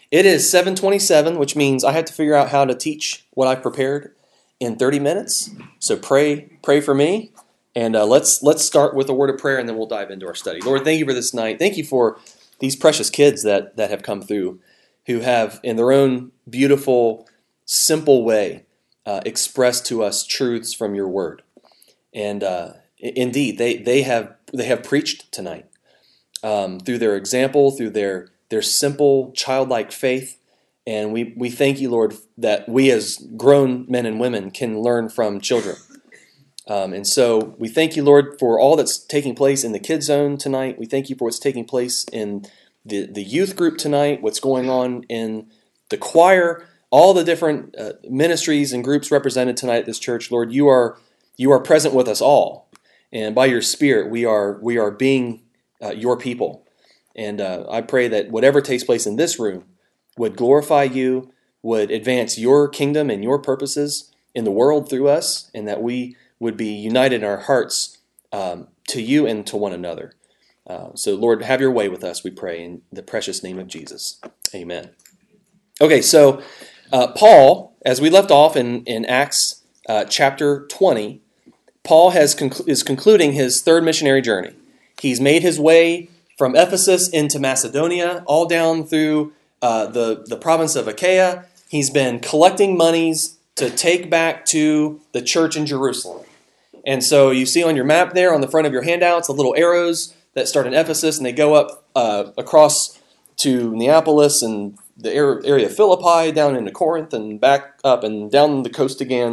It is 7:27, which means I have to figure out how to teach what I've prepared in 30 minutes. So pray for me, and let's start with a word of prayer, and then we'll dive into our study. Lord, thank you for this night. Thank you for these precious kids that have come through, who have, in their own beautiful, simple way, expressed to us truths from your word. And indeed, they have preached tonight through their example, through their simple, childlike faith. And we thank you, Lord, that we as grown men and women can learn from children. And so we thank you, Lord, for all that's taking place in the Kids Zone tonight. We thank you for what's taking place in the youth group tonight, what's going on in the choir, all the different ministries and groups represented tonight at this church. Lord, you are present with us all. And by your Spirit, we are being your people. And I pray that whatever takes place in this room would glorify you, would advance your kingdom and your purposes in the world through us, and that we would be united in our hearts to you and to one another. So, Lord, have your way with us, we pray, in the precious name of Jesus. Amen. Okay, so Paul, as we left off in Acts chapter 20, Paul is concluding his third missionary journey. He's made his way from Ephesus into Macedonia, all down through the province of Achaia. He's been collecting monies to take back to the church in Jerusalem. And so you see on your map there, on the front of your handouts, the little arrows that start in Ephesus, and they go up across to Neapolis and the area of Philippi, down into Corinth, and back up and down the coast again,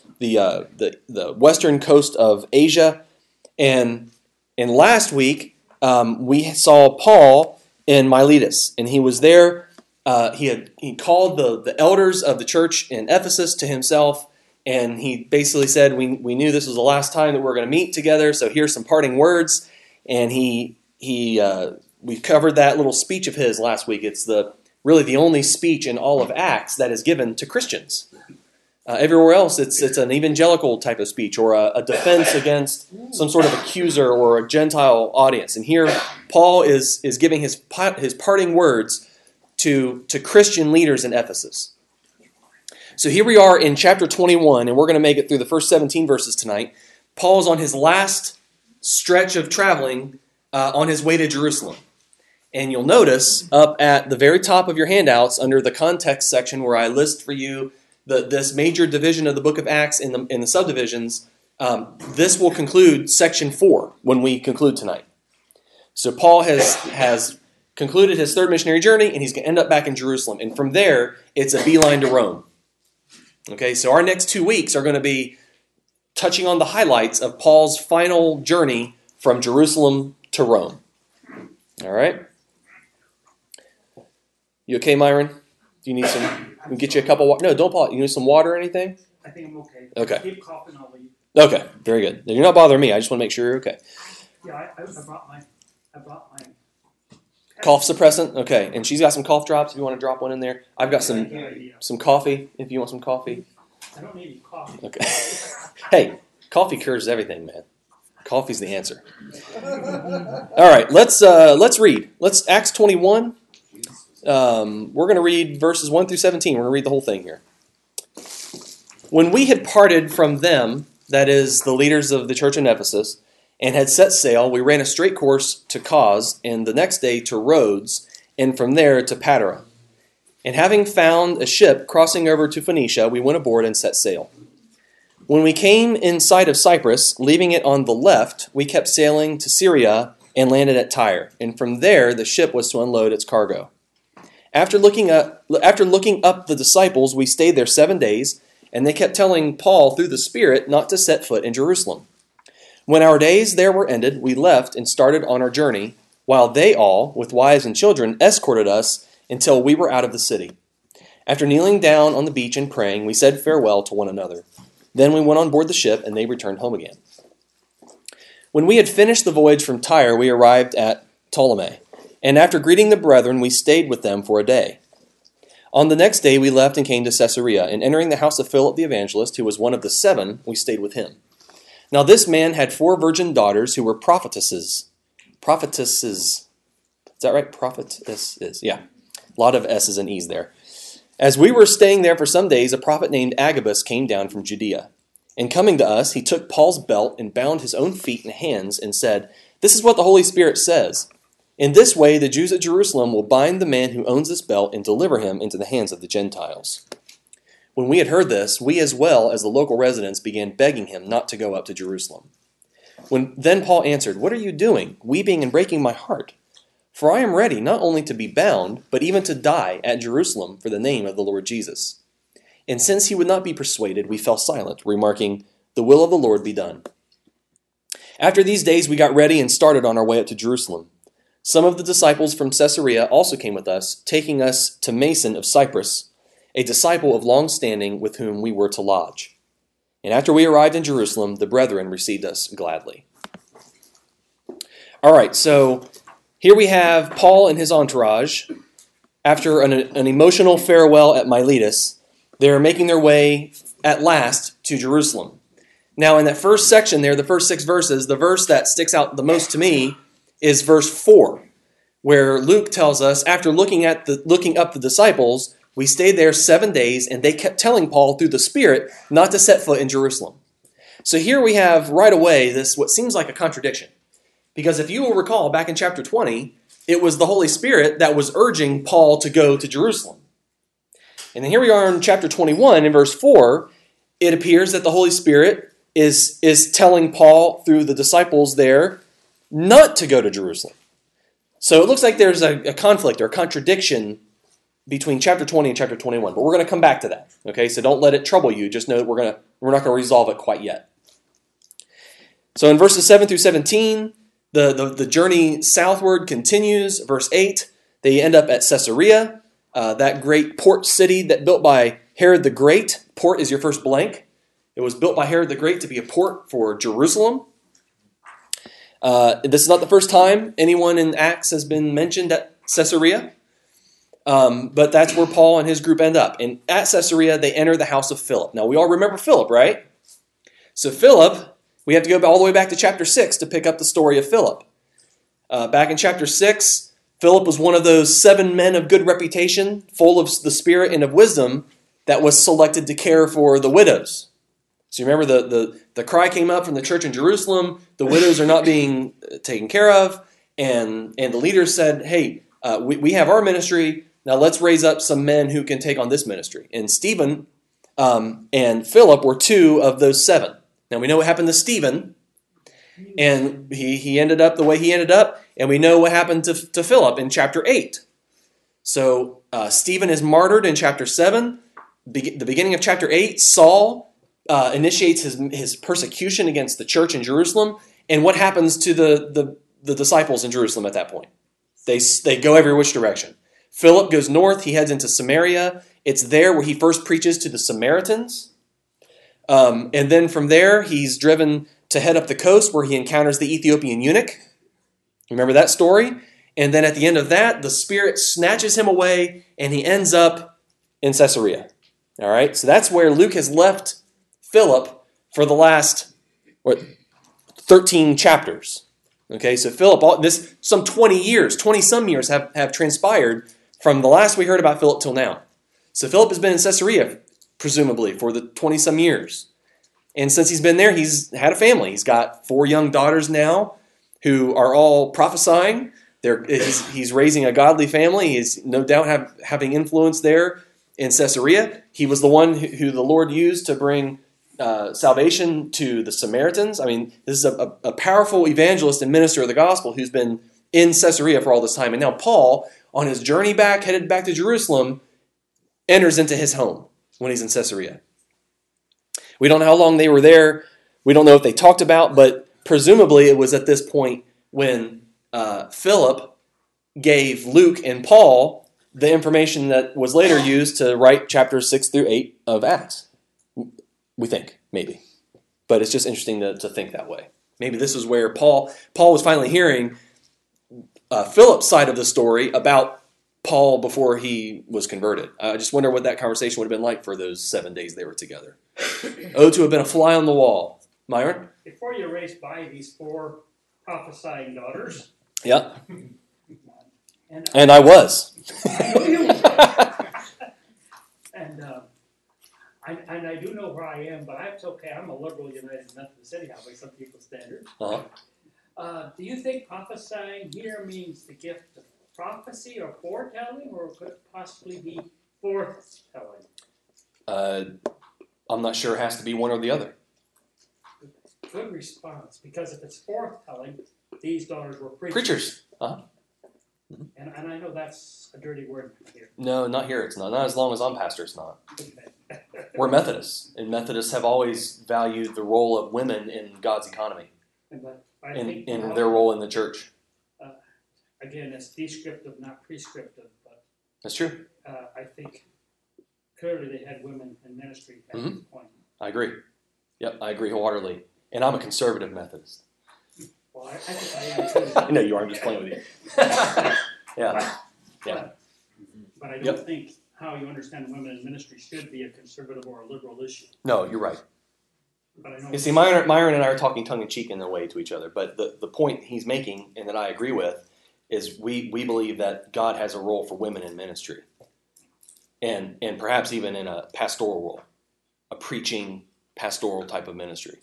the western coast of Asia. And last week, we saw Paul in Miletus, and he was there. He called the elders of the church in Ephesus to himself, and he basically said, we knew this was the last time that we were going to meet together, so here's some parting words. And we covered that little speech of his last week. It's really the only speech in all of Acts that is given to Christians. Everywhere else, it's an evangelical type of speech, or a defense against some sort of accuser or a Gentile audience. And here, Paul is giving his parting words to Christian leaders in Ephesus. So here we are in chapter 21, and we're going to make it through the first 17 verses tonight. Paul's on his last stretch of traveling on his way to Jerusalem. And you'll notice up at the very top of your handouts, under the context section where I list for you this major division of the book of Acts in the subdivisions, this will conclude section 4 when we conclude tonight. So Paul has concluded his third missionary journey, and he's going to end up back in Jerusalem. And from there, it's a beeline to Rome. Okay, so our next 2 weeks are going to be touching on the highlights of Paul's final journey from Jerusalem to Rome. All right? You okay, Myron? Do you need some? We get you a cup of water. No, don't pause. You need some water or anything? I think I'm okay. Okay. Keep coughing, I'll leave. Okay, very good. You're not bothering me. I just want to make sure you're okay. Yeah, I brought my Cough suppressant? Okay. And she's got some cough drops if you want to drop one in there. I've got some coffee if you want some coffee. I don't need any coffee. Okay. Hey, coffee cures everything, man. Coffee's the answer. All right, let's read. Acts 21. We're going to read verses 1 through 17. We're going to read the whole thing here. When we had parted from them, that is, the leaders of the church in Ephesus, and had set sail, we ran a straight course to Cos, and the next day to Rhodes, and from there to Patara. And having found a ship crossing over to Phoenicia, we went aboard and set sail. When we came in sight of Cyprus, leaving it on the left, we kept sailing to Syria and landed at Tyre, and from there the ship was to unload its cargo. After looking up the disciples, we stayed there 7 days, and they kept telling Paul through the Spirit not to set foot in Jerusalem. When our days there were ended, we left and started on our journey, while they all, with wives and children, escorted us until we were out of the city. After kneeling down on the beach and praying, we said farewell to one another. Then we went on board the ship, and they returned home again. When we had finished the voyage from Tyre, we arrived at Ptolemy, and after greeting the brethren, we stayed with them for a day. On the next day, we left and came to Caesarea, and entering the house of Philip the evangelist, who was one of the 7, we stayed with him. Now this man had 4 virgin daughters who were prophetesses. Prophetesses. Is that right? Prophetesses. Yeah. A lot of S's and E's there. As we were staying there for some days, a prophet named Agabus came down from Judea. And coming to us, he took Paul's belt and bound his own feet and hands and said, "This is what the Holy Spirit says. In this way, the Jews at Jerusalem will bind the man who owns this belt and deliver him into the hands of the Gentiles." When we had heard this, we as well as the local residents began begging him not to go up to Jerusalem. Then Paul answered, "What are you doing, weeping and breaking my heart? For I am ready not only to be bound, but even to die at Jerusalem for the name of the Lord Jesus." And since he would not be persuaded, we fell silent, remarking, "The will of the Lord be done." After these days, we got ready and started on our way up to Jerusalem. Some of the disciples from Caesarea also came with us, taking us to Mason of Cyprus, a disciple of long standing with whom we were to lodge. And after we arrived in Jerusalem, the brethren received us gladly. All right, so here we have Paul and his entourage. After an emotional farewell at Miletus, they're making their way at last to Jerusalem. Now, in that first section there, the first 6 verses, the verse that sticks out the most to me is verse 4, where Luke tells us, after looking up the disciples, we stayed there 7 days, and they kept telling Paul through the Spirit not to set foot in Jerusalem. So here we have right away this what seems like a contradiction. Because if you will recall, back in chapter 20, it was the Holy Spirit that was urging Paul to go to Jerusalem. And then here we are in chapter 21, in verse 4, it appears that the Holy Spirit is telling Paul through the disciples there not to go to Jerusalem. So it looks like there's a conflict or a contradiction between chapter 20 and chapter 21, but we're going to come back to that. Okay, so don't let it trouble you. Just know that we're not going to resolve it quite yet. So in verses 7 through 17, the journey southward continues. Verse 8, they end up at Caesarea. That great port city that built by Herod the Great. Port is your first blank. It was built by Herod the Great to be a port for Jerusalem. This is not the first time anyone in Acts has been mentioned at Caesarea, but that's where Paul and his group end up. And at Caesarea, they enter the house of Philip. Now, we all remember Philip, right? So Philip, we have to go all the way back to chapter 6 to pick up the story of Philip. Back in chapter 6, Philip was one of those 7 men of good reputation, full of the Spirit and of wisdom, that was selected to care for the widows. So you remember the cry came up from the church in Jerusalem, the widows are not being taken care of, and the leaders said, hey, we have our ministry, now let's raise up some men who can take on this ministry. And Stephen and Philip were 2 of those 7. Now we know what happened to Stephen, and he ended up the way he ended up, and we know what happened to Philip in chapter 8. So Stephen is martyred in chapter 7. The beginning of chapter 8, Saul initiates his persecution against the church in Jerusalem. And what happens to the disciples in Jerusalem at that point? They go every which direction. Philip goes north. He heads into Samaria. It's there where he first preaches to the Samaritans. And then from there, he's driven to head up the coast where he encounters the Ethiopian eunuch. Remember that story? And then at the end of that, the Spirit snatches him away and he ends up in Caesarea. All right, so that's where Luke has left Philip for the last 13 chapters. Okay, so Philip, some 20-some years have transpired from the last we heard about Philip till now. So Philip has been in Caesarea, presumably, for the 20-some years. And since he's been there, he's had a family. He's got 4 young daughters now who are all prophesying. He's raising a godly family. He's no doubt having influence there in Caesarea. He was the one who the Lord used to bring salvation to the Samaritans. I mean, this is a powerful evangelist and minister of the gospel who's been in Caesarea for all this time. And now Paul, on his journey back, headed back to Jerusalem, enters into his home when he's in Caesarea. We don't know how long they were there. We don't know what they talked about, but presumably it was at this point when Philip gave Luke and Paul the information that was later used to write chapters 6 through 8 of Acts. We think, maybe. But it's just interesting to think that way. Maybe this is where Paul was finally hearing Philip's side of the story about Paul before he was converted. I just wonder what that conversation would have been like for those 7 days they were together. Oh, to have been a fly on the wall. Myron? Before you race by these 4 prophesying daughters, Yeah. And I was. I know you were. And I do know where I am, but it's okay. I'm a liberal United Methodist anyhow, by some people's standards. Do you think prophesying here means the gift of prophecy or foretelling, or could it possibly be forthtelling? I'm not sure it has to be one or the other. Good response, because if it's forthtelling, these daughters were Preachers. And I know that's a dirty word here. No, not here. It's not. Not as long as I'm pastor, it's not. Okay. We're Methodists, and Methodists have always valued the role of women in God's economy, in their role in the church. Again, it's descriptive, not prescriptive, but That's true. I think clearly they had women in ministry at this point. I agree. Yep, I agree wholeheartedly. And I'm a conservative Methodist. Well, I think I am too. I know you are. I'm just playing with you. Yeah. But I don't think how you understand women in ministry should be a conservative or a liberal issue. No, you're right. But I know You see, Myron and I are talking tongue-in-cheek in a way to each other, but the point he's making, and that I agree with, is we believe that God has a role for women in ministry. And perhaps even in a pastoral role, a preaching, pastoral type of ministry.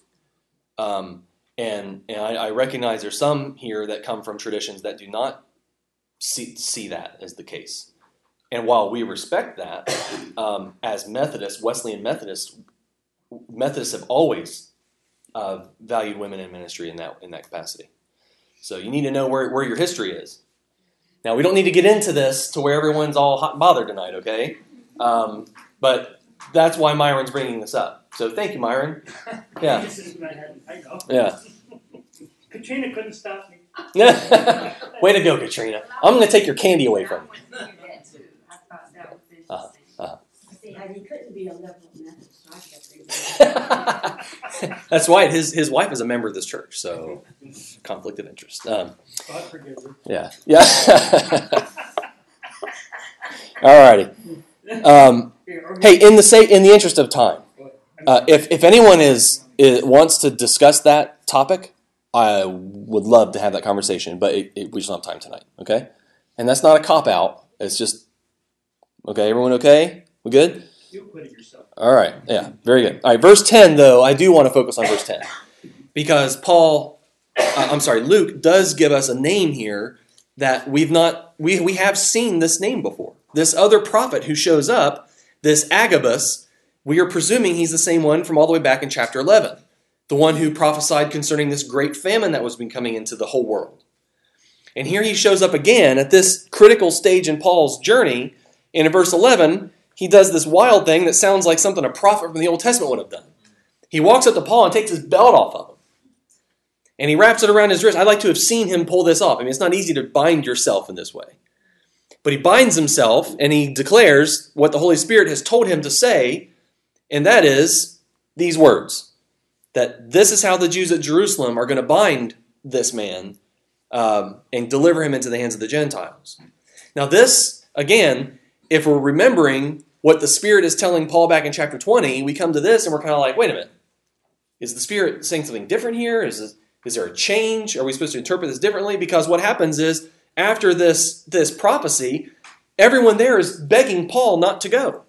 And I recognize there's some here that come from traditions that do not see that as the case. And while we respect that, as Methodists, Wesleyan Methodists have always valued women in ministry in that capacity. So you need to know where your history is. Now, we don't need to get into this to where everyone's all hot and bothered tonight, okay? But that's why Myron's bringing this up. So thank you, Myron. Yeah. I know. Yeah. Katrina couldn't stop me. Way to go, Katrina. I'm going to take your candy away from you. See, he couldn't be a liberal Methodist. That's right. His wife is a member of this church, so conflict of interest. God forgive her. Yeah. All righty. Hey, in the interest of time, if anyone wants to discuss that topic, I would love to have that conversation, but we just don't have time tonight. Okay, and that's not a cop out. It's just okay. Everyone okay? We good? You acquitted yourself. All right. Yeah. Very good. All right. Verse 10, though, I do want to focus on verse 10 because Luke does give us a name here that we have seen this name before. This other prophet who shows up, this Agabus, we are presuming he's the same one from all the way back in chapter 11, the one who prophesied concerning this great famine that was coming into the whole world. And here he shows up again at this critical stage in Paul's journey, and in verse 11, he does this wild thing that sounds like something a prophet from the Old Testament would have done. He walks up to Paul and takes his belt off of him. And he wraps it around his wrist. I'd like to have seen him pull this off. I mean, it's not easy to bind yourself in this way. But he binds himself and he declares what the Holy Spirit has told him to say, and that is these words. That this is how the Jews at Jerusalem are going to bind this man and deliver him into the hands of the Gentiles. Now this, again, if we're remembering what the Spirit is telling Paul back in chapter 20, we come to this and we're kind of like, wait a minute. Is the Spirit saying something different here? Is there a change? Are we supposed to interpret this differently? Because what happens is, after this prophecy, everyone there is begging Paul not to go.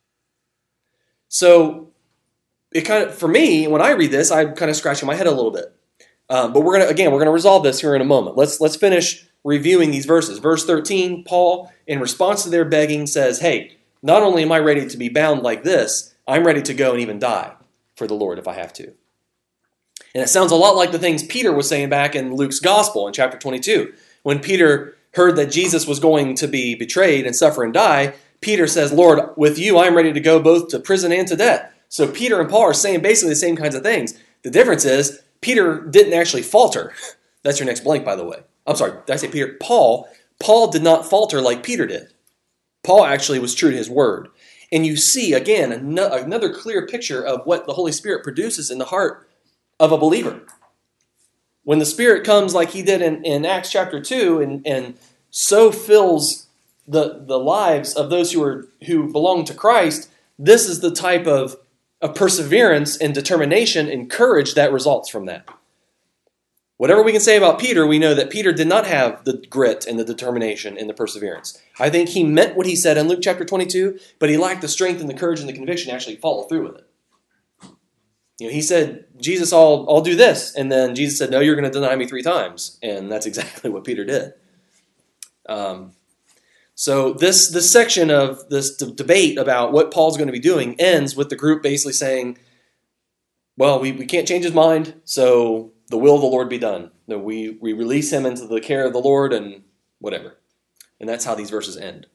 So, for me, when I read this, I'm kind of scratching my head a little bit. But we're going to resolve this here in a moment. Let's finish reviewing these verses. Verse 13, Paul, in response to their begging, says, hey, not only am I ready to be bound like this, I'm ready to go and even die for the Lord if I have to. And it sounds a lot like the things Peter was saying back in Luke's Gospel in chapter 22. When Peter heard that Jesus was going to be betrayed and suffer and die, Peter says, Lord, with you I'm ready to go both to prison and to death. So Peter and Paul are saying basically the same kinds of things. The difference is Peter didn't actually falter. That's your next blank, by the way. I'm sorry, did I say Peter? Paul did not falter like Peter did. Paul actually was true to his word. And you see, again, another clear picture of what the Holy Spirit produces in the heart of a believer. When the Spirit comes like he did in Acts chapter 2 and so fills the lives of those who belong to Christ, this is the type of perseverance and determination and courage that results from that. Whatever we can say about Peter, we know that Peter did not have the grit and the determination and the perseverance. I think he meant what he said in Luke chapter 22, but he lacked the strength and the courage and the conviction to actually follow through with it. He said, Jesus, I'll do this. And then Jesus said, no, you're going to deny me 3 times. And that's exactly what Peter did. So this section of this debate about what Paul's going to be doing ends with the group basically saying, well, we can't change his mind, so the will of the Lord be done. We release him into the care of the Lord and whatever. And that's how these verses end.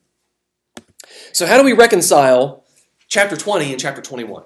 So how do we reconcile chapter 20 and chapter 21?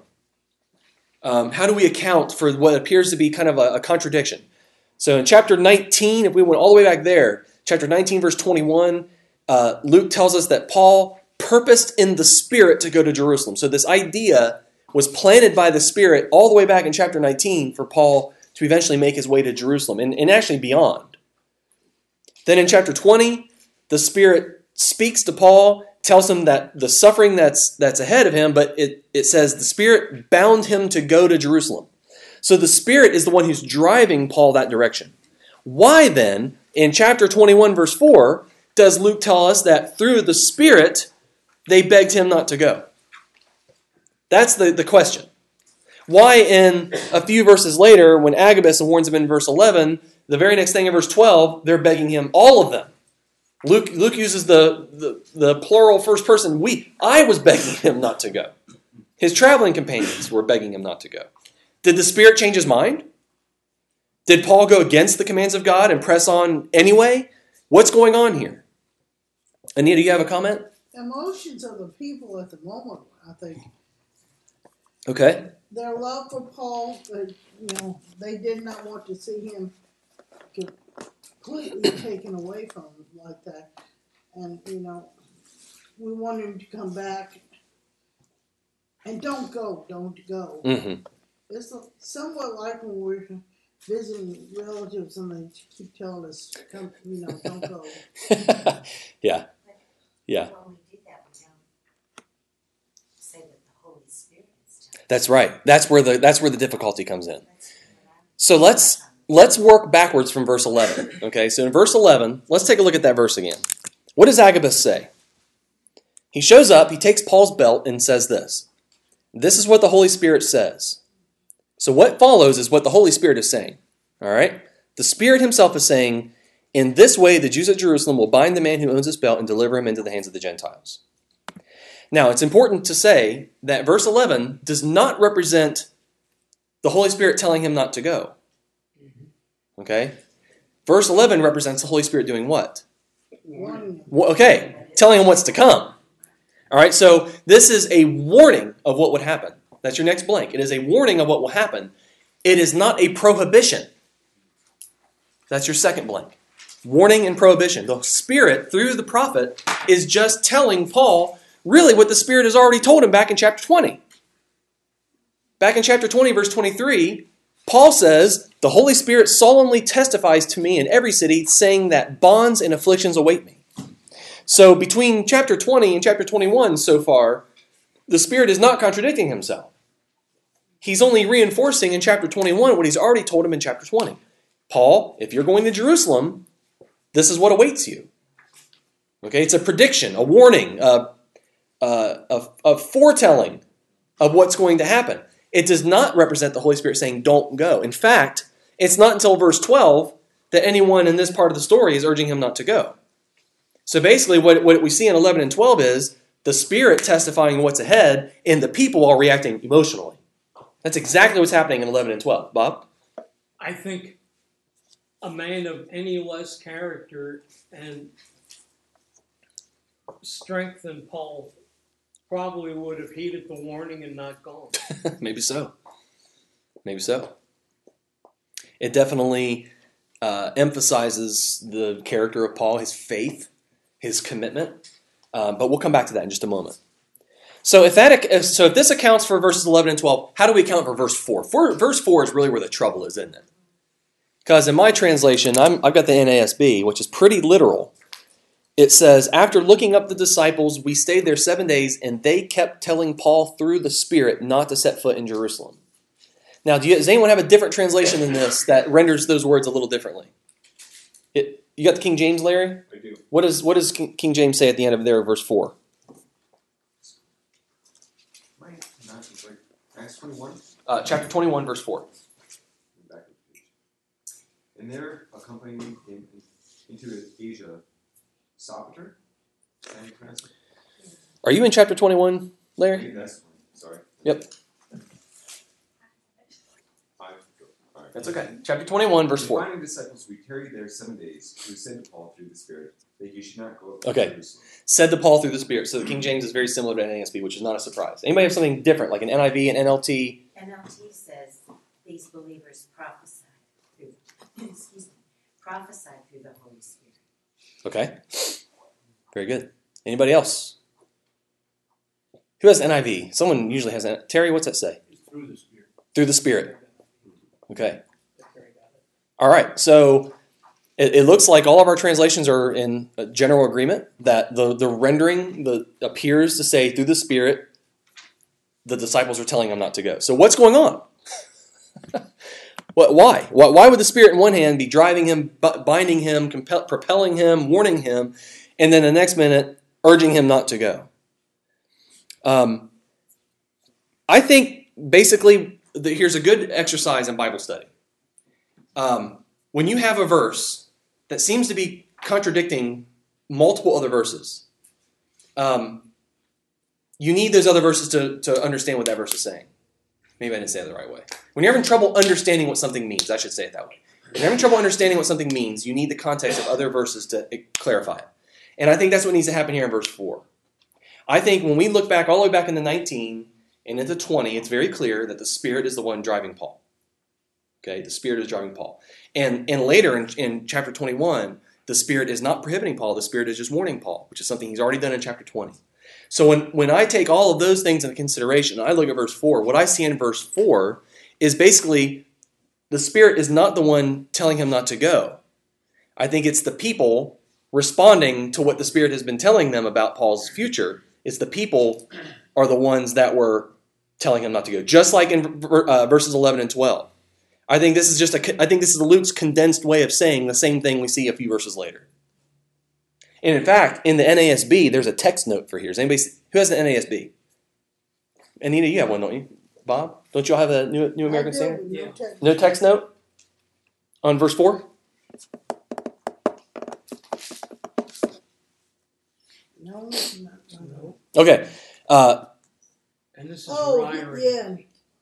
How do we account for what appears to be kind of a contradiction? So in chapter 19, if we went all the way back there, chapter 19, verse 21, Luke tells us that Paul purposed in the Spirit to go to Jerusalem. So this idea was planted by the Spirit all the way back in chapter 19 for Paul to eventually make his way to Jerusalem and actually beyond. Then in chapter 20, the Spirit speaks to Paul, tells him that the suffering that's ahead of him, but it says the Spirit bound him to go to Jerusalem. So the Spirit is the one who's driving Paul that direction. Why then, in chapter 21, verse 4, does Luke tell us that through the Spirit, they begged him not to go? That's the question. Why in a few verses later, when Agabus warns him in verse 11, the very next thing in verse 12, they're begging him, all of them. Luke uses the plural first person, we. I was begging him not to go. His traveling companions were begging him not to go. Did the Spirit change his mind? Did Paul go against the commands of God and press on anyway? What's going on here? Anita, you have a comment? Emotions of the people at the moment, I think. Okay. Their love for Paul, they did not want to see him completely taken away from him like that. And, we want him to come back. And don't go. Mm-hmm. It's somewhat like when we're visiting relatives and they keep telling us, don't go. Yeah. Yeah. When we do that, we don't say that the Holy Spirit is telling us. That's right. That's where the difficulty comes in. So let's work backwards from verse 11. Okay, so in verse 11, let's take a look at that verse again. What does Agabus say? He shows up, he takes Paul's belt and says this. This is what the Holy Spirit says. So what follows is what the Holy Spirit is saying. All right? The Spirit himself is saying, in this way the Jews at Jerusalem will bind the man who owns this belt and deliver him into the hands of the Gentiles. Now, it's important to say that verse 11 does not represent the Holy Spirit telling him not to go. Okay? Verse 11 represents the Holy Spirit doing what? Okay, telling him what's to come. All right, so this is a warning of what would happen. That's your next blank. It is a warning of what will happen. It is not a prohibition. That's your second blank. Warning and prohibition. The Spirit, through the prophet, is just telling Paul really what the Spirit has already told him back in chapter 20. Back in chapter 20, verse 23, Paul says, the Holy Spirit solemnly testifies to me in every city, saying that bonds and afflictions await me. So between chapter 20 and chapter 21 so far, the Spirit is not contradicting himself. He's only reinforcing in chapter 21 what he's already told him in chapter 20. Paul, if you're going to Jerusalem, this is what awaits you. Okay, it's a prediction, a warning, a foretelling of what's going to happen. It does not represent the Holy Spirit saying, don't go. In fact, it's not until verse 12 that anyone in this part of the story is urging him not to go. So basically what we see in 11 and 12 is the Spirit testifying what's ahead and the people all reacting emotionally. That's exactly what's happening in 11 and 12. Bob? I think a man of any less character and strength than Paul probably would have heeded the warning and not gone. Maybe so. Maybe so. It definitely emphasizes the character of Paul, his faith, his commitment. But we'll come back to that in just a moment. So if this accounts for verses 11 and 12, how do we account for verse 4? Verse 4 is really where the trouble is, isn't it? Because in my translation, I've got the NASB, which is pretty literal. It says, after looking up the disciples, we stayed there 7 days, and they kept telling Paul through the Spirit not to set foot in Jerusalem. Now, does anyone have a different translation than this that renders those words a little differently? You got the King James, Larry? I do. What does King James say at the end of there, verse 4? Acts 21. Chapter 21, verse 4. Back of the page. And there, accompanying him into Asia, Sopater. Are you in chapter 21, Larry? That's fine. Sorry. Yep. All right. That's okay. Chapter 21, verse 4. Finding disciples, we tarried there 7 days, who said to Paul through the Spirit that he should not go up Okay. to Jerusalem. Said to Paul through the Spirit. So the King James is very similar to NASB, which is not a surprise. Anybody have something different, like an NIV, an NLT? NLT says these believers prophesied through the Holy Spirit. Okay. Very good. Anybody else? Who has NIV? Someone usually has NIV. Terry, what's that say? Through the Spirit. Through the Spirit. Okay. All right. So it looks like all of our translations are in general agreement that the rendering appears to say through the Spirit, the disciples are telling him not to go. So what's going on? Why? Why would the Spirit in one hand be driving him, binding him, propelling him, warning him, and then the next minute urging him not to go? I think basically here's a good exercise in Bible study. When you have a verse that seems to be contradicting multiple other verses, you need those other verses to understand what that verse is saying. Maybe I didn't say it the right way. When you're having trouble understanding what something means, I should say it that way. When you're having trouble understanding what something means, you need the context of other verses to clarify it. And I think that's what needs to happen here in verse 4. I think when we look back all the way back into 19 and into 20, it's very clear that the Spirit is the one driving Paul. Okay, the Spirit is driving Paul. And later in chapter 21, the Spirit is not prohibiting Paul. The Spirit is just warning Paul, which is something he's already done in chapter 20. So when I take all of those things into consideration, I look at verse 4, what I see in verse 4 is basically the Spirit is not the one telling him not to go. I think it's the people responding to what the Spirit has been telling them about Paul's future. It's the people are the ones that were telling him not to go, just like in verses 11 and 12. I think this is Luke's condensed way of saying the same thing we see a few verses later. And in fact, in the NASB, there's a text note for here. Is anybody who has the NASB? Anita, you have one, don't you? Bob, don't you all have a New American Standard? Yeah. No text note on verse 4? No, it's not. No. Okay. And this is Oh, Uriah. yeah.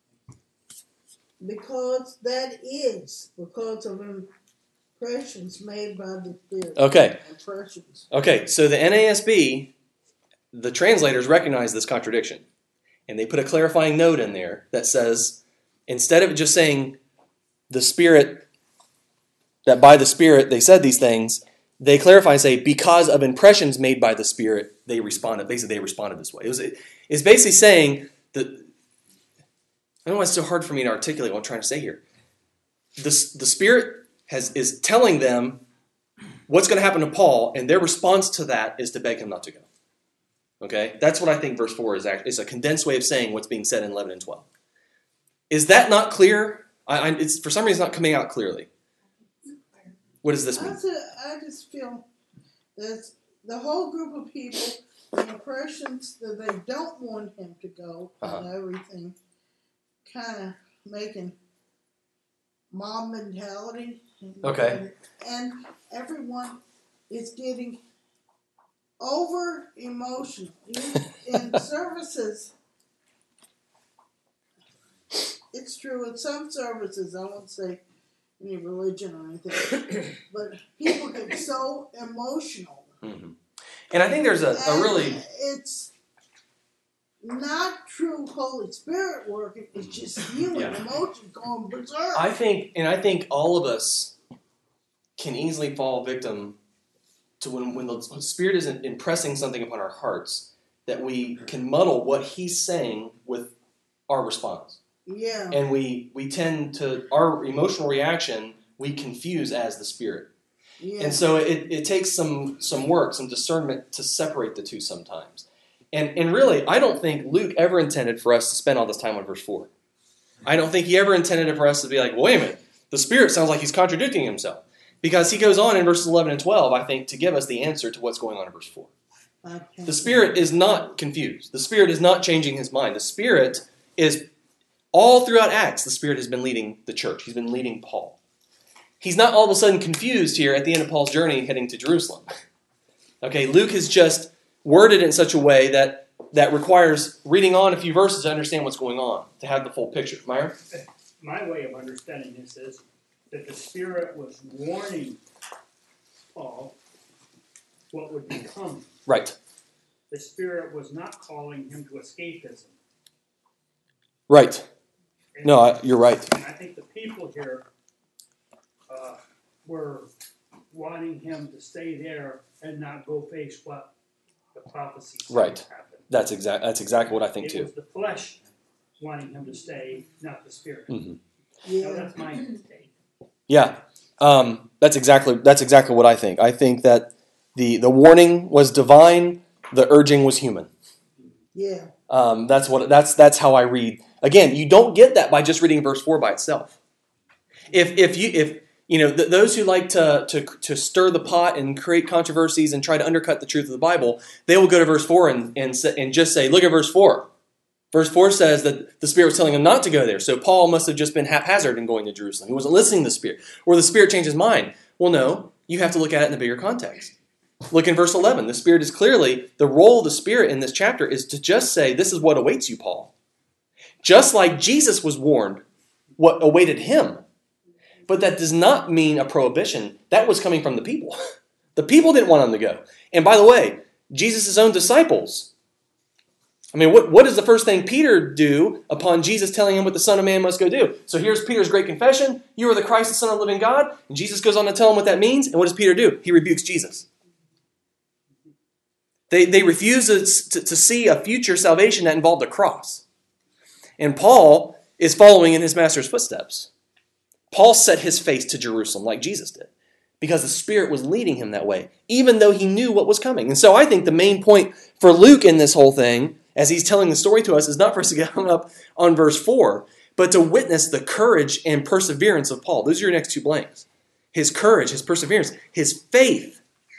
Because of impressions made by the Spirit. Okay. Impressions. Okay, so the NASB, the translators recognize this contradiction. And they put a clarifying note in there that says, instead of just saying the Spirit, that by the Spirit they said these things, they clarify and say, because of impressions made by the Spirit, they responded. Basically, they responded this way. It's basically saying that, I don't know why it's so hard for me to articulate what I'm trying to say here. The Spirit is telling them what's going to happen to Paul, and their response to that is to beg him not to go. Okay? That's what I think verse 4 is. It's a condensed way of saying what's being said in 11 and 12. Is that not clear? It's for some reason not coming out clearly. What does this mean? I just feel that the whole group of people, the impressions that they don't want him to go and everything, kind of making mob mentality. Okay. And everyone is getting over emotional. In services, it's true. In some services, I won't say any religion or anything, but people get so emotional. Mm-hmm. And I think there's a really... It's not true Holy Spirit working. It's just human emotion going berserk. I think all of us can easily fall victim to when the Spirit is impressing something upon our hearts, that we can muddle what He's saying with our response. Yeah. And we tend to, our emotional reaction, we confuse as the Spirit. Yeah. And so it takes some work, some discernment to separate the two sometimes. And really, I don't think Luke ever intended for us to spend all this time on verse 4. I don't think he ever intended it for us to be like, well, wait a minute, the Spirit sounds like he's contradicting himself. Because he goes on in verses 11 and 12, I think, to give us the answer to what's going on in verse 4. The Spirit is not confused. The Spirit is not changing his mind. The Spirit is, all throughout Acts, the Spirit has been leading the church. He's been leading Paul. He's not all of a sudden confused here at the end of Paul's journey heading to Jerusalem. Okay, Luke has just worded it in such a way that requires reading on a few verses to understand what's going on, to have the full picture. Myron? My way of understanding this is that the Spirit was warning Paul what would become. Right. The Spirit was not calling him to escapism. Right. And, No, you're right. And I think the people here were wanting him to stay there and not go face what the prophecy said Right. happened. That's exactly what I think It too. was the flesh wanting him to stay, not the Spirit. Mm-hmm. Yeah. So that's my take. Yeah, that's exactly what I think. I think that the warning was divine, the urging was human. Yeah. That's how I read. Again, you don't get that by just reading verse 4 by itself. If those who like to stir the pot and create controversies and try to undercut the truth of the Bible, they will go to verse 4 and just say, look at verse 4. Verse 4 says that the Spirit was telling him not to go there. So Paul must have just been haphazard in going to Jerusalem. He wasn't listening to the Spirit. Or the Spirit changed his mind. Well, no. You have to look at it in a bigger context. Look in verse 11. The Spirit is clearly, the role of the Spirit in this chapter is to just say, this is what awaits you, Paul. Just like Jesus was warned what awaited him. But that does not mean a prohibition. That was coming from the people. The people didn't want him to go. And by the way, Jesus' own disciples, I mean, what does the first thing Peter do upon Jesus telling him what the Son of Man must go do? So here's Peter's great confession. You are the Christ, the Son of the living God. And Jesus goes on to tell him what that means. And what does Peter do? He rebukes Jesus. They refuse to see a future salvation that involved a cross. And Paul is following in his master's footsteps. Paul set his face to Jerusalem like Jesus did, because the Spirit was leading him that way, even though he knew what was coming. And so I think the main point for Luke in this whole thing, as he's telling the story to us, is not for us to get hung up on verse 4, but to witness the courage and perseverance of Paul. Those are your next two blanks. His courage, his perseverance, his faith.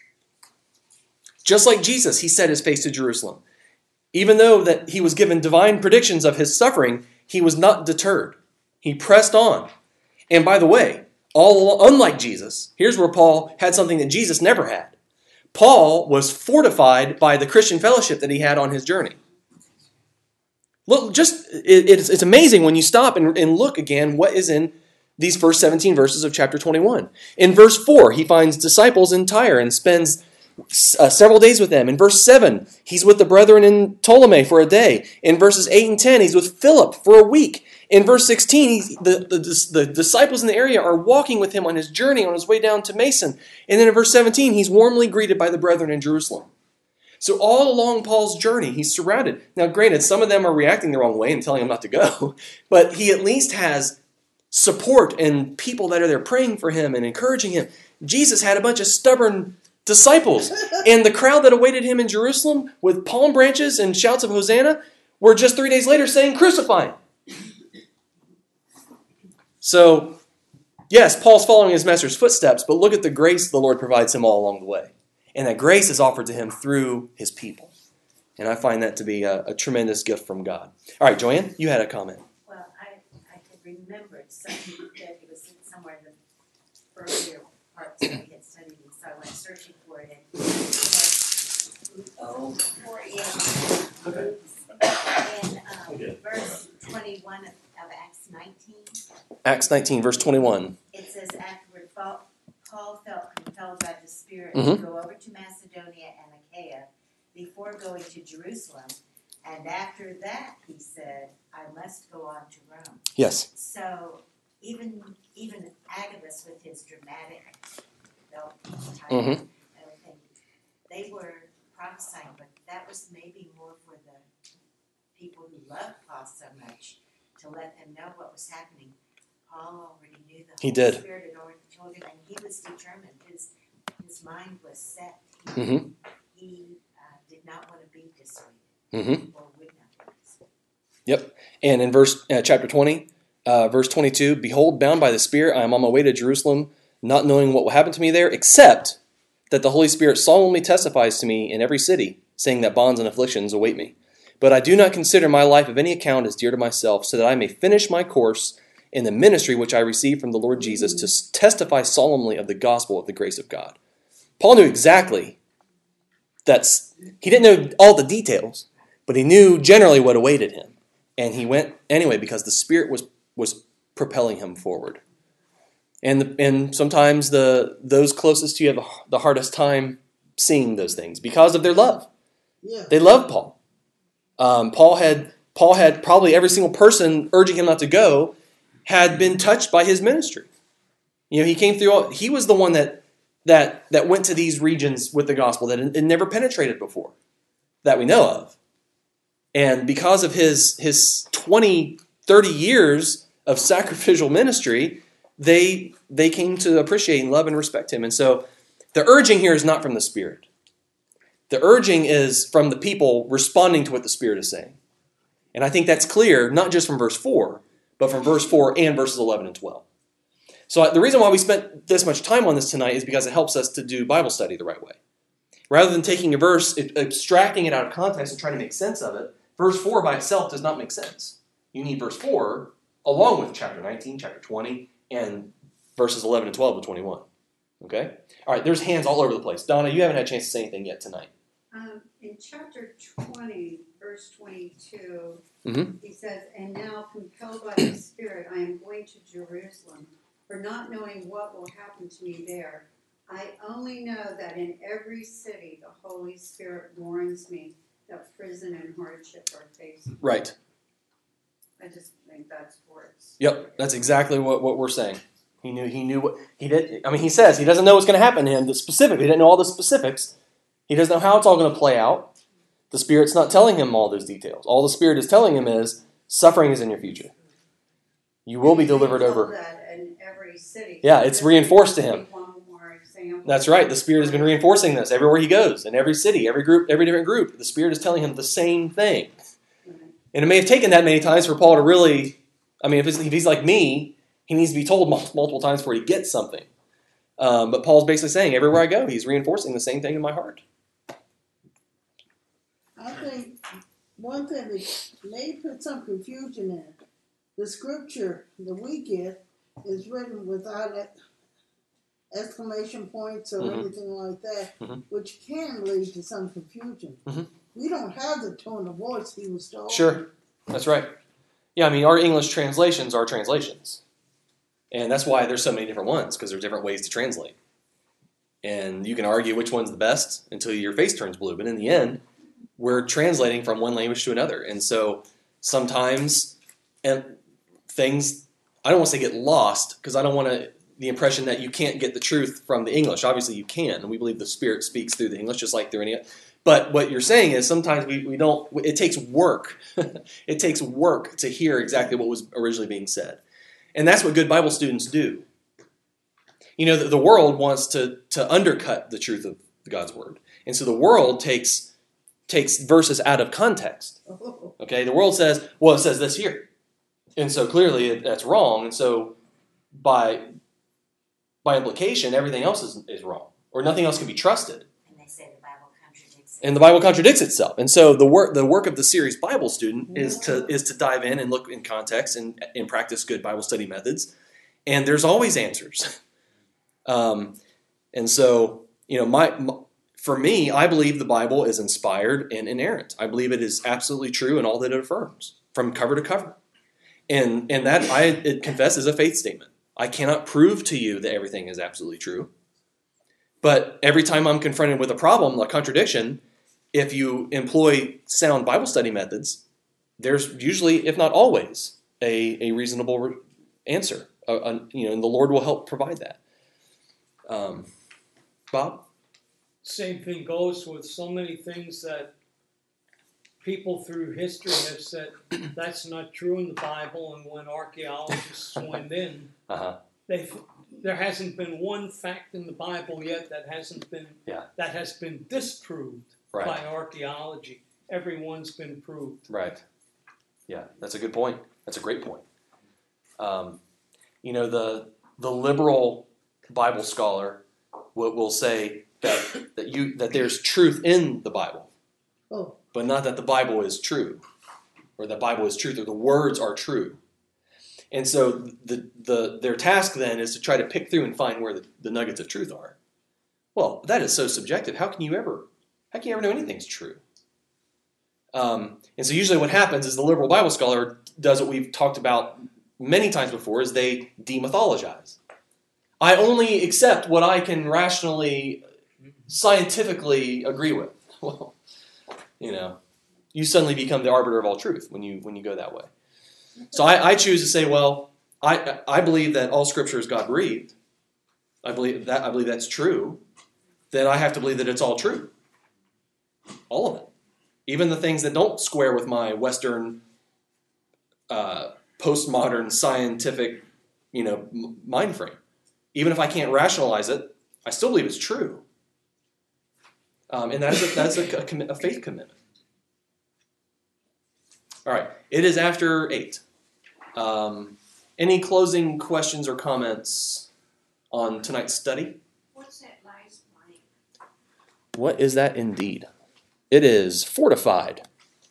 Just like Jesus, he set his face to Jerusalem. Even though that he was given divine predictions of his suffering, he was not deterred. He pressed on. And by the way, unlike Jesus, here's where Paul had something that Jesus never had. Paul was fortified by the Christian fellowship that he had on his journey. Look, it's amazing when you stop and look again what is in these first 17 verses of chapter 21. In verse 4, he finds disciples in Tyre and spends several days with them. In verse 7, he's with the brethren in Ptolemy for a day. In verses 8 and 10, he's with Philip for a week. In verse 16, the disciples in the area are walking with him on his journey, on his way down to Mason. And then in verse 17, he's warmly greeted by the brethren in Jerusalem. So all along Paul's journey, he's surrounded. Now, granted, some of them are reacting the wrong way and telling him not to go, but he at least has support and people that are there praying for him and encouraging him. Jesus had a bunch of stubborn disciples, and the crowd that awaited him in Jerusalem with palm branches and shouts of Hosanna were just 3 days later saying, crucify him. So, yes, Paul's following his master's footsteps, but look at the grace the Lord provides him all along the way. And that grace is offered to him through his people. And I find that to be a tremendous gift from God. All right, Joanne, you had a comment. Well, I had remembered something that it was somewhere in the earlier parts that we had studied, and so I went searching for it. In verse 21 of Acts 19. Acts 19, verse 21. It says, afterward, Paul felt compelled by the Spirit Mm-hmm. to go over to Macedonia and Achaia before going to Jerusalem. And after that, he said, I must go on to Rome. Yes. So even Agabus with his dramatic belt type Mm-hmm. and everything, they were prophesying, but that was maybe more for the people who loved Paul so much to let them know what was happening. Paul already knew the He Holy did. Spirit had already told him, and he was determined. His mind was set. Mm-hmm. He did not want to be dissuaded, Mm-hmm. or would not be dissuaded. Yep. And in chapter 20, Verse 22, behold, bound by the Spirit, I am on my way to Jerusalem, not knowing what will happen to me there, except that the Holy Spirit solemnly testifies to me in every city, saying that bonds and afflictions await me. But I do not consider my life of any account as dear to myself, so that I may finish my course in the ministry which I received from the Lord Jesus to testify solemnly of the gospel of the grace of God. Paul knew exactly he didn't know all the details, but he knew generally what awaited him. And he went anyway because the Spirit was propelling him forward. And sometimes those closest to you have the hardest time seeing those things because of their love. Yeah. They loved Paul. Paul had probably every single person urging him not to go had been touched by his ministry. He came through. He was the one that went to these regions with the gospel that it never penetrated before, that we know of. And because of his 20, 30 years of sacrificial ministry, they came to appreciate and love and respect him. And so the urging here is not from the Spirit. The urging is from the people responding to what the Spirit is saying. And I think that's clear, not just from verse 4, but from verse 4 and verses 11 and 12. So the reason why we spent this much time on this tonight is because it helps us to do Bible study the right way. Rather than taking a verse, abstracting it out of context and trying to make sense of it, verse 4 by itself does not make sense. You need verse 4 along with chapter 19, chapter 20, and verses 11 and 12 to 21. Okay? All right, there's hands all over the place. Donna, you haven't had a chance to say anything yet tonight. In chapter 20, verse 22, he says, and now compelled by the Spirit, I am going to Jerusalem, for not knowing what will happen to me there. I only know that in every city the Holy Spirit warns me that prison and hardship are facing. Right. I just think that's words. Yep, that's exactly what we're saying. He knew what he did. I mean, he says he doesn't know what's going to happen to him. He didn't know all the specifics. He doesn't know how it's all going to play out. The Spirit's not telling him all those details. All the Spirit is telling him is suffering is in your future. You will be delivered over. That in every city. Yeah, it's reinforced to him. One more example. That's right. The Spirit has been reinforcing this everywhere he goes, in every city, every group, every different group. The Spirit is telling him the same thing. And it may have taken that many times for Paul to really, I mean, if he's like me, he needs to be told multiple times before he gets something. But Paul's basically saying, everywhere I go, he's reinforcing the same thing in my heart. I think one thing that may put some confusion in, the scripture that we get is written without exclamation points or anything like that, which can lead to some confusion. We don't have the tone of voice he was told. Sure, that's right. Yeah, I mean, our English translations are translations. And that's why there's so many different ones, because there's different ways to translate. And you can argue which one's the best until your face turns blue. But in the end, we're translating from one language to another. And so sometimes things, I don't want to say get lost, because I don't want the impression that you can't get the truth from the English. Obviously you can, and we believe the Spirit speaks through the English just like through any other. But what you're saying is sometimes we don't, it takes work. It takes work to hear exactly what was originally being said. And that's what good Bible students do. You know, the world wants to undercut the truth of God's Word. And so the world takes verses out of context. Okay, the world says, well, it says this here. And so clearly that's wrong. And so by implication, everything else is wrong. Or nothing else can be trusted. And they say the Bible contradicts it. And the Bible contradicts itself. And so the work of the serious Bible student is to dive in and look in context and practice good Bible study methods. And there's always answers. And so, you know, for me, I believe the Bible is inspired and inerrant. I believe it is absolutely true in all that it affirms, from cover to cover. And that I confess is a faith statement. I cannot prove to you that everything is absolutely true. But every time I'm confronted with a problem, a contradiction, if you employ sound Bible study methods, there's usually, if not always, a reasonable answer. And the Lord will help provide that. Bob? Same thing goes with so many things that people through history have said that's not true in the Bible, and when archaeologists went in, there hasn't been one fact in the Bible yet that has been disproved by archaeology. Everyone's been proved. Right. Yeah, that's a good point. That's a great point. The liberal Bible scholar will say that there's truth in the Bible, but not that the Bible is true, or the Bible is truth, or the words are true. And so their task then is to try to pick through and find where the nuggets of truth are. Well, that is so subjective. How can you ever know anything's true? And so usually what happens is the liberal Bible scholar does what we've talked about many times before, is they demythologize. I only accept what I can rationally, scientifically agree with. Well, you suddenly become the arbiter of all truth when you go that way. So I choose to say, well, I believe that all Scripture is God-breathed. I believe that's true. Then I have to believe that it's all true. All of it. Even the things that don't square with my Western, postmodern, scientific, mind frame. Even if I can't rationalize it, I still believe it's true. And that's a faith commitment. All right, it is after 8. Any closing questions or comments on tonight's study? What's that last blank? What is that indeed? It is fortified.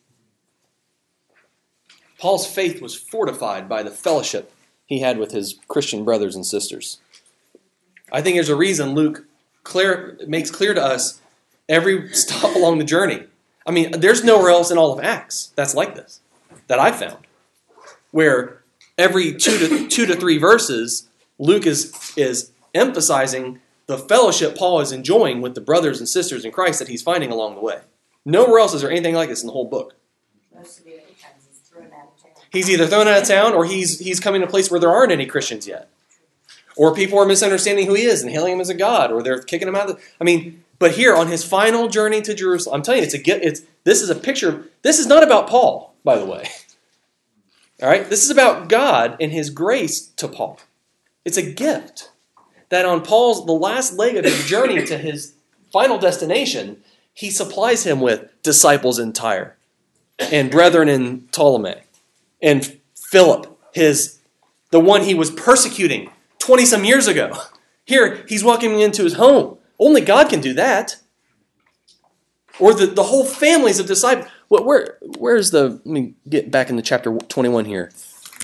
Paul's faith was fortified by the fellowship he had with his Christian brothers and sisters. I think there's a reason Luke makes clear to us every stop along the journey. I mean, there's nowhere else in all of Acts that's like this, that I've found, where every 2 to 3 verses, Luke is emphasizing the fellowship Paul is enjoying with the brothers and sisters in Christ that he's finding along the way. Nowhere else is there anything like this in the whole book. Most of the other times he's thrown out of town. He's either thrown out of town or he's coming to a place where there aren't any Christians yet. Or people are misunderstanding who he is and hailing him as a god, or they're kicking him out of the... But here, on his final journey to Jerusalem, I'm telling you, this is a picture. This is not about Paul, by the way. All right? This is about God and his grace to Paul. It's a gift that on the last leg of his journey to his final destination, he supplies him with disciples in Tyre and brethren in Ptolemy and Philip, the one he was persecuting 20-some years ago. Here, he's welcoming into his home. Only God can do that. Or the whole families of disciples. Where's let me get back into chapter 21 here.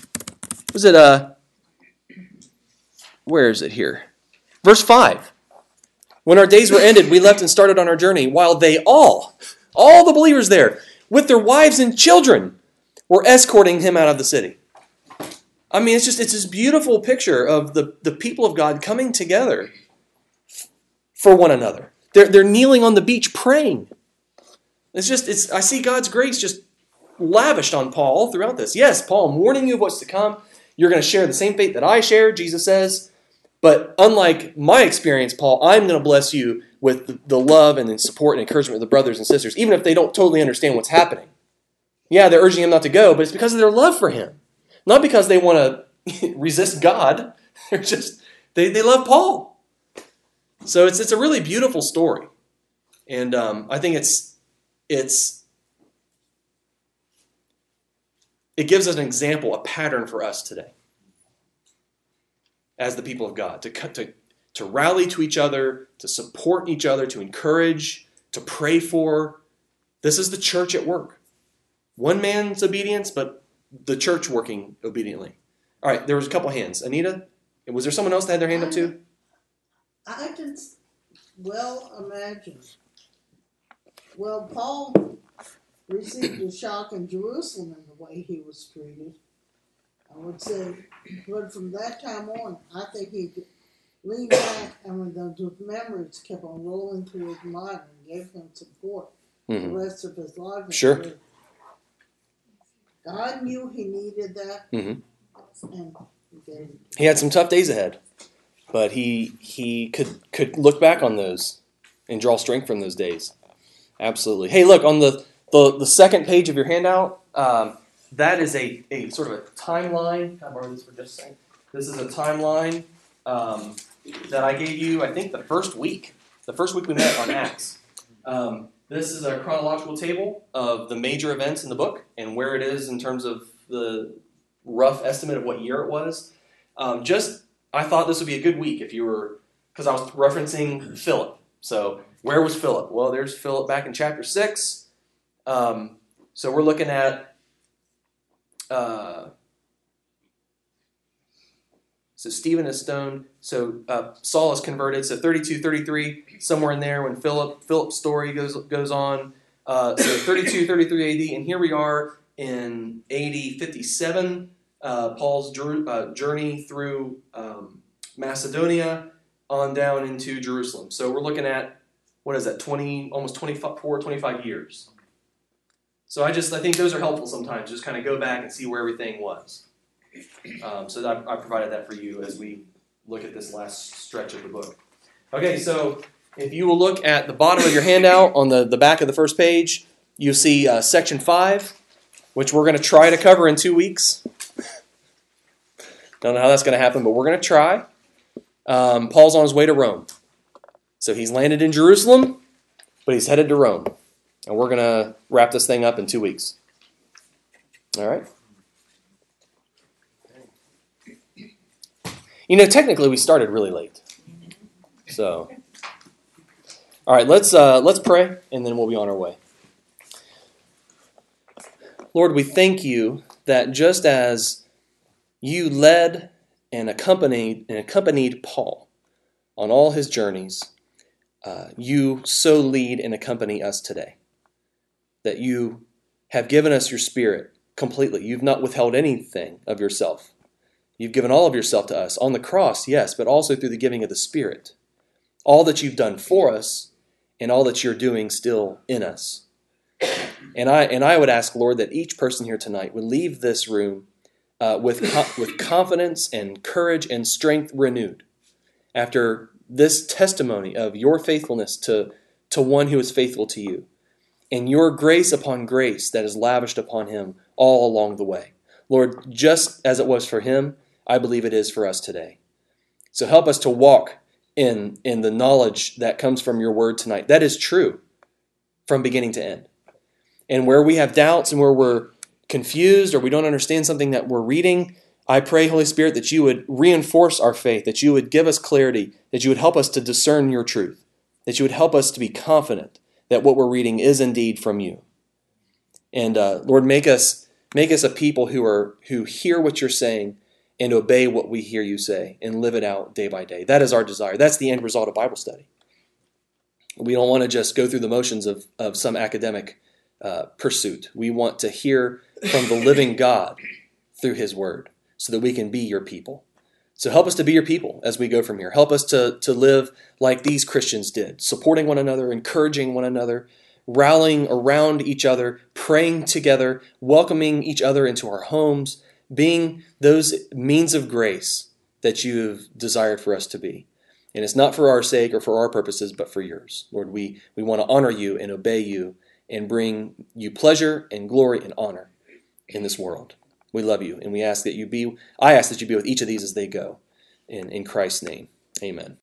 Where is it here? Verse 5. When our days were ended, we left and started on our journey, while they all the believers there, with their wives and children, were escorting him out of the city. I mean, it's this beautiful picture of the people of God coming together for one another. They're kneeling on the beach praying. I see God's grace just lavished on Paul all throughout this. Yes, Paul, I'm warning you of what's to come. You're going to share the same faith that I share, Jesus says. But unlike my experience, Paul, I'm going to bless you with the love and the support and encouragement of the brothers and sisters, even if they don't totally understand what's happening. Yeah, they're urging him not to go, but it's because of their love for him. Not because they want to resist God. They're just, they love Paul. So it's a really beautiful story. And I think it gives us an example, a pattern for us today as the people of God, to rally to each other, to support each other, to encourage, to pray for. This is the church at work. One man's obedience, but the church working obediently. All right, there was a couple hands. Anita, was there someone else that had their hand up too? I can well imagine. Well, Paul received a shock in Jerusalem in the way he was treated. I would say, but from that time on, I think he leaned back, and when the memories kept on rolling through his mind and gave him support the rest of his life. Sure. God knew he needed that, and he gave it. He had some tough days ahead, but he could look back on those and draw strength from those days. Absolutely. Hey, look, on the second page of your handout, that is a sort of a timeline. Can I borrow this for just a second? This is a timeline that I gave you, I think, the first week we met on Acts. This is a chronological table of the major events in the book and where it is in terms of the rough estimate of what year it was. I thought this would be a good week if you were, because I was referencing Philip. So where was Philip? Well, there's Philip back in chapter 6. So we're looking at, so Stephen is stoned. So Saul is converted. So 32, 33, somewhere in there when Philip's story goes on. So 32, 33 AD. And here we are in AD 57. Paul's journey through Macedonia on down into Jerusalem. So we're looking at, what is that, almost 24, 25 years. So I think those are helpful sometimes, just kind of go back and see where everything was. So I provided that for you as we look at this last stretch of the book. Okay, so if you will look at the bottom of your handout on the back of the first page, you'll see section 5, which we're going to try to cover in 2 weeks. Don't know how that's going to happen, but we're going to try. Paul's on his way to Rome. So he's landed in Jerusalem, but he's headed to Rome. And we're going to wrap this thing up in 2 weeks. All right? Technically we started really late. So, all right, let's pray, and then we'll be on our way. Lord, we thank you that just as you led and accompanied Paul on all his journeys, you so lead and accompany us today. That you have given us your Spirit completely. You've not withheld anything of yourself. You've given all of yourself to us on the cross, yes, but also through the giving of the Spirit. All that you've done for us and all that you're doing still in us. And I would ask, Lord, that each person here tonight would leave this room with confidence and courage and strength renewed after this testimony of your faithfulness to one who is faithful to you, and your grace upon grace that is lavished upon him all along the way. Lord, just as it was for him, I believe it is for us today. So help us to walk in the knowledge that comes from your word tonight. That is true from beginning to end. And where we have doubts and where we're confused or we don't understand something that we're reading, I pray, Holy Spirit, that you would reinforce our faith, that you would give us clarity, that you would help us to discern your truth, that you would help us to be confident that what we're reading is indeed from you. And Lord, make us a people who hear what you're saying and obey what we hear you say and live it out day by day. That is our desire. That's the end result of Bible study. We don't want to just go through the motions of some academic pursuit. We want to hear from the living God through his word so that we can be your people. So help us to be your people as we go from here. Help us to live like these Christians did, supporting one another, encouraging one another, rallying around each other, praying together, welcoming each other into our homes, being those means of grace that you have desired for us to be. And it's not for our sake or for our purposes, but for yours. Lord, we want to honor you and obey you and bring you pleasure and glory and honor in this world. We love you, and I ask that you be with each of these as they go. In Christ's name, amen.